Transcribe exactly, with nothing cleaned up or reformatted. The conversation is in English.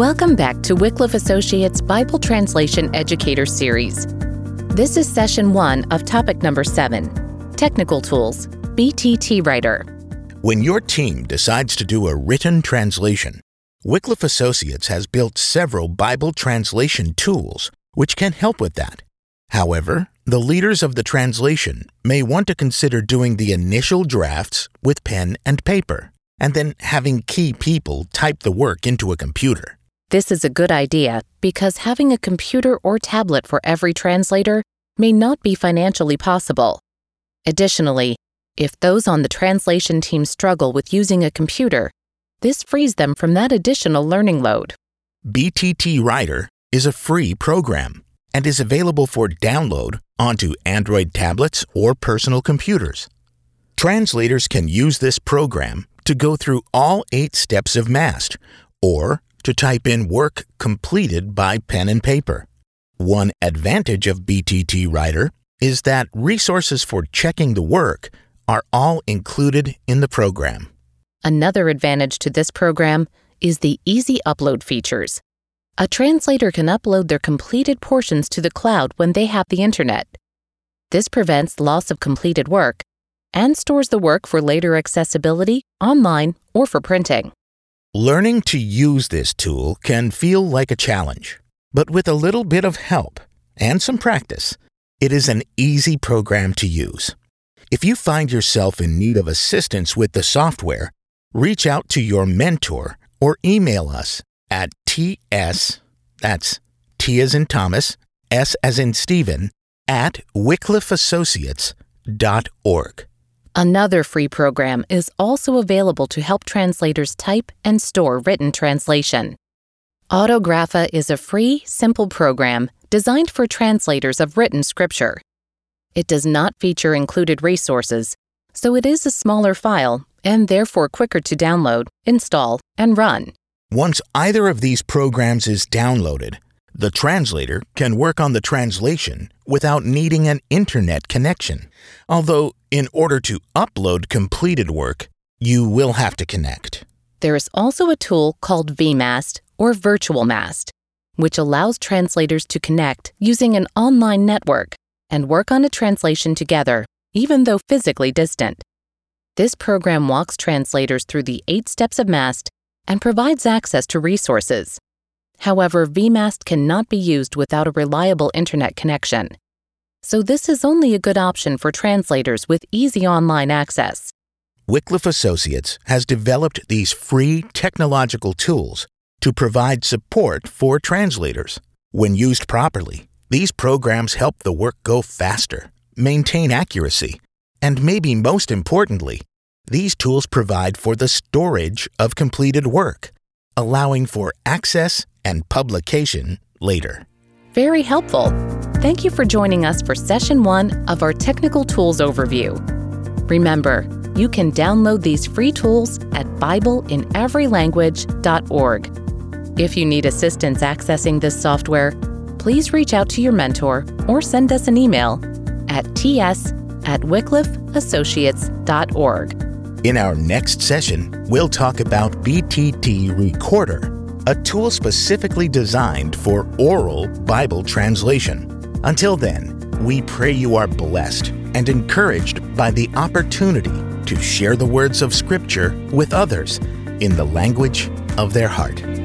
Welcome back to Wycliffe Associates Bible Translation Educator Series. This is session one of topic number seven, Technical Tools, B T T Writer. When your team decides to do a written translation, Wycliffe Associates has built several Bible translation tools which can help with that. However, the leaders of the translation may want to consider doing the initial drafts with pen and paper, and then having key people type the work into a computer. This is a good idea because having a computer or tablet for every translator may not be financially possible. Additionally, if those on the translation team struggle with using a computer, this frees them from that additional learning load. B T T Writer is a free program and is available for download onto Android tablets or personal computers. Translators can use this program to go through all eight steps of MAST, or to type in work completed by pen and paper. One advantage of B T T Writer is that resources for checking the work are all included in the program. Another advantage to this program is the easy upload features. A translator can upload their completed portions to the cloud when they have the internet. This prevents loss of completed work and stores the work for later accessibility online or for printing. Learning to use this tool can feel like a challenge, but with a little bit of help and some practice, it is an easy program to use. If you find yourself in need of assistance with the software, reach out to your mentor or email us at ts, that's T as in Thomas, S as in Stephen, at wycliffe associates dot org. Another free program is also available to help translators type and store written translation. Autographa is a free, simple program designed for translators of written scripture. It does not feature included resources, so it is a smaller file and therefore quicker to download, install, and run. Once either of these programs is downloaded, the translator can work on the translation without needing an internet connection. Although, in order to upload completed work, you will have to connect. There is also a tool called V MAST or Virtual MAST, which allows translators to connect using an online network and work on a translation together, even though physically distant. This program walks translators through the eight steps of MAST and provides access to resources. However, V MAST cannot be used without a reliable internet connection. So this is only a good option for translators with easy online access. Wycliffe Associates has developed these free technological tools to provide support for translators. When used properly, these programs help the work go faster, maintain accuracy, and maybe most importantly, these tools provide for the storage of completed work, allowing for access and publication later. Very helpful. Thank you for joining us for session one of our Technical Tools Overview. Remember, you can download these free tools at bible in every language dot org. If you need assistance accessing this software, please reach out to your mentor or send us an email at ts at wycliffe associates dot org. In our next session, we'll talk about B T T Recorder, a tool specifically designed for oral Bible translation. Until then, we pray you are blessed and encouraged by the opportunity to share the words of Scripture with others in the language of their heart.